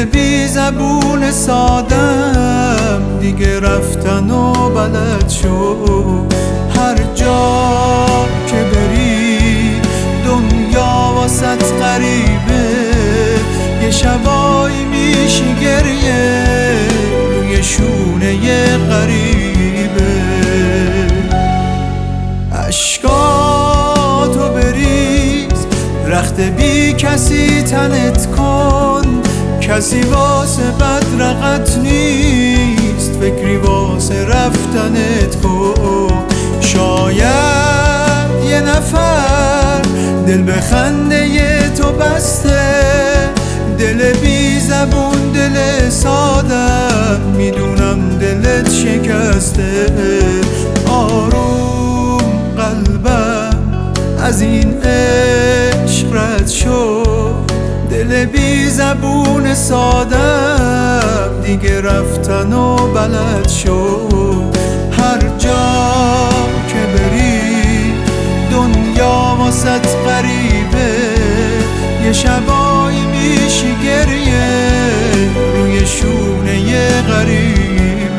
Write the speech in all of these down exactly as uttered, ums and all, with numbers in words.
بی زبون سادم دیگه رفتن و بلد شد. هر جا که بری دنیا واسط غریبه، یه شبایی میشی گریه روی شونه غریبه. عشقاتو بریز، رخت بی کسی تنت کن، کسی واسه بدرقت نیست، فکری واسه رفتنت کن. شاید یه نفر دل به خنده تو بسته، دل بی زبون دل سادم، میدونم دلت شکسته. آروم قلبم از این عشق رد شد، دل بی زبون سادم دیگه رفتن و بلد شد. هر جا که بری دنیا واسط غریبه، یه شبایی میشی گریه روی شونه غریبه.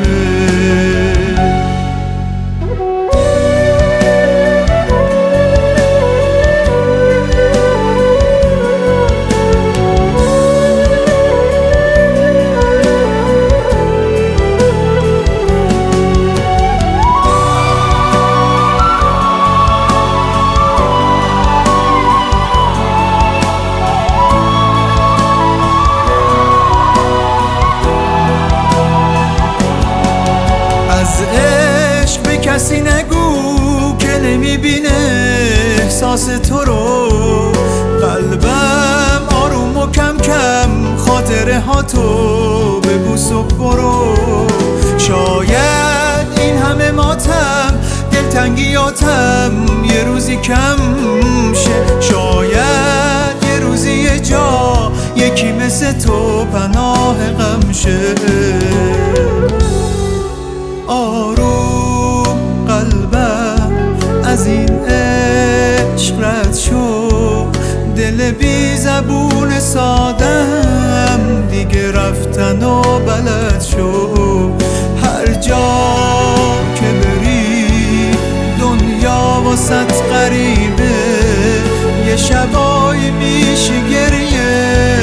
عشق به کسی نگو که نمیبینه احساس تو رو، قلبم آروم و کم کم خاطره ها تو ببوس و برو. شاید این همه ماتم دلتنگیاتم یه روزی کم شه، شاید یه روزی یه جا یکی مثل تو پناه غم شه. آروم قلبم از این عشق رد شد، دل بی زبون سادم دیگه رفتن و بلد شد. هر جا که بری دنیا واسط غریبه، یه شبایی میشی گریه